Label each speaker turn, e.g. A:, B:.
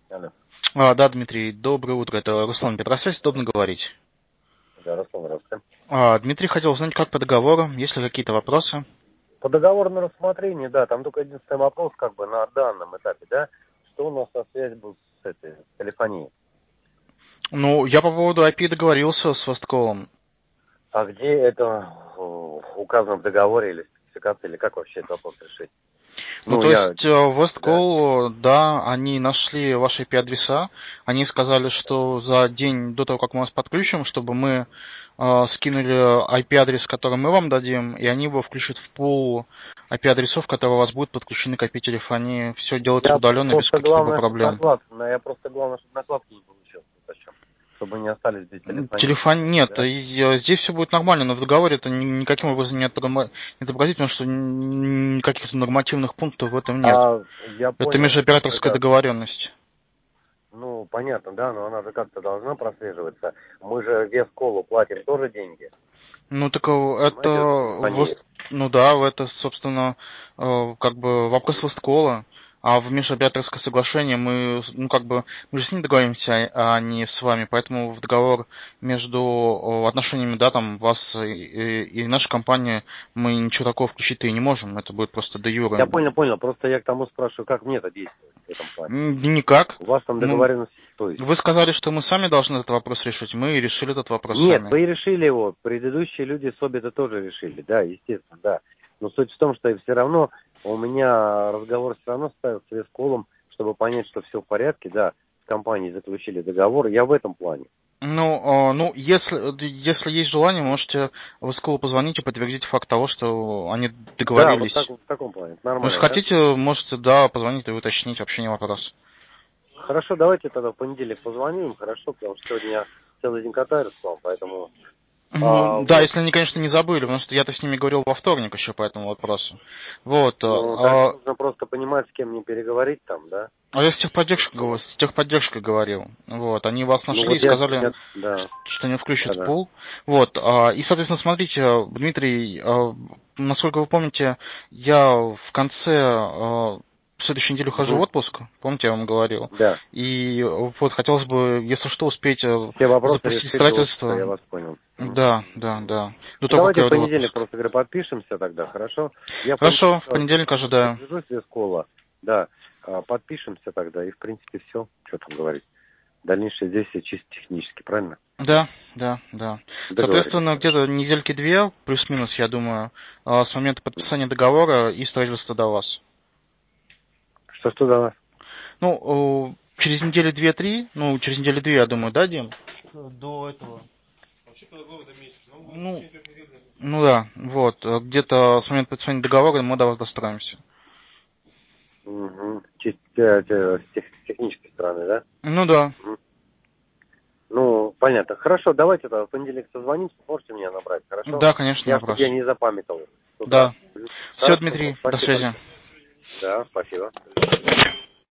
A: Алло.
B: Да, Дмитрий, доброе утро. Это Руслан Петросвязь, удобно говорить.
A: Да, Руслан, здравствуйте.
B: Дмитрий хотел узнать, как по договору, есть ли какие-то вопросы?
A: По договору на рассмотрение, да, там только единственный вопрос, как бы, на данном этапе, да, что у нас со связь будет с телефонией.
B: Ну, я по поводу IP договорился с Вестколом.
A: А где это указано в договоре или спецификации, или как вообще этот вопрос решить?
B: Ну,
A: Ну,
B: то
A: я,
B: есть,
A: да.
B: Весткол, да, они нашли ваши IP-адреса, они сказали, что за день до того, как мы вас подключим, чтобы мы скинули IP-адрес, который мы вам дадим, и они его включат в пул IP-адресов, которые у вас будут подключены к IP-телефонии. Все делается
A: Я
B: удаленно, без
A: просто
B: каких-либо
A: главное, чтобы
B: проблем.
A: накладки не получилось, вот о чем. Чтобы не остались без телефонии.
B: Телефон нет,
A: Да?
B: здесь все будет нормально, но в договоре это никаким образом не отобразить, потому что никаких нормативных пунктов в этом нет.
A: Я
B: Это
A: понял,
B: межоператорская договоренность.
A: ну, понятно, да, но она же как-то должна прослеживаться. Мы же вес колу платим тоже деньги.
B: Ну так это,
A: Понимаете, за телефонию.
B: ну да, это, собственно, как бы вопрос Весткола. А в межоператорское соглашение мы, ну как бы, мы же с ним договоримся, а не с вами, поэтому в договор между отношениями, да, там, вас и нашей компании мы ничего такого включить-то и не можем, это будет просто де
A: Я
B: юре.
A: понял. Просто я к тому спрашиваю, как мне это действовать в этом плане.
B: Никак.
A: У вас там
B: Ну,
A: договоренность, то есть.
B: вы сказали, что мы сами должны этот вопрос решить, мы и решили этот вопрос
A: Нет,
B: сами.
A: вы решили его, предыдущие люди с Обида тоже решили, да, естественно, да. Но суть в том, что все равно у меня разговор все равно ставил с Весколом, чтобы понять, что все в порядке, да, с компанией заключили договор, я в этом плане.
B: Ну, если есть желание, можете в школу позвонить и подтвердить факт того, что они
A: Да, вот так,
B: договорились.
A: в таком плане,
B: Ну, если
A: нормально, да?
B: хотите, можете, да, позвонить и уточнить, вообще не вопрос.
A: Хорошо, давайте тогда в понедельник позвоним, хорошо, потому что сегодня я целый день катаюсь к вам, поэтому,
B: Да,
A: вот,
B: если они, конечно, не забыли, потому что я-то с ними говорил во вторник еще по этому вопросу. Вот.
A: ну, тогда нужно просто понимать, с кем мне переговорить там, да?
B: А я с техподдержкой говорил. Вот. Они вас
A: Ну,
B: нашли и
A: вот я
B: сказали,
A: сегодня, да,
B: что не включат
A: да.
B: пул. Вот. И, соответственно, смотрите, Дмитрий, насколько вы помните, я в конце в следующей неделе ухожу в
A: Угу.
B: отпуск, помните, я вам говорил.
A: Да.
B: И вот хотелось бы, если что, успеть
A: Все вопросы
B: запустить
A: решить до отпуска, я
B: строительство.
A: вас понял. Мгм.
B: Да, да, да. До
A: Ну,
B: того, как
A: давайте
B: я
A: в
B: уйду в
A: понедельник
B: отпуск.
A: просто, говорю, подпишемся тогда, хорошо? Я в
B: Хорошо,
A: понедельник
B: в понедельник ожидаю.
A: свяжусь без кола, да, подпишемся тогда, и, в принципе, все, что там говорить. Дальнейшие действия чисто технически, правильно?
B: Да, да, да.
A: Договорились,
B: Соответственно,
A: хорошо.
B: где-то недельки две, плюс-минус, я думаю, с момента подписания договора и строительства до вас.
A: Что до нас?
B: Ну, через недели две-три, ну, через недели две, я думаю, да, Дим? До этого.
C: Вообще по договору до месяца. Ну, в
B: Ну,
C: течение 3 недель.
B: ну да, вот, где-то с момента подписания договора мы до вас достроимся.
A: Угу. Чисто с технической стороны, да?
B: Ну да,
A: Мгм. Ну, понятно. Хорошо, давайте тогда в понедельник созвонимся, можете меня набрать, хорошо?
B: да, конечно, не
A: Я, чтобы я
B: вопрос.
A: не запамятовал с утра.
B: Да.
A: Мгм.
B: Все,
A: Хорошо,
B: Дмитрий, до
A: спасибо
B: связи.
A: большое. Да, спасибо.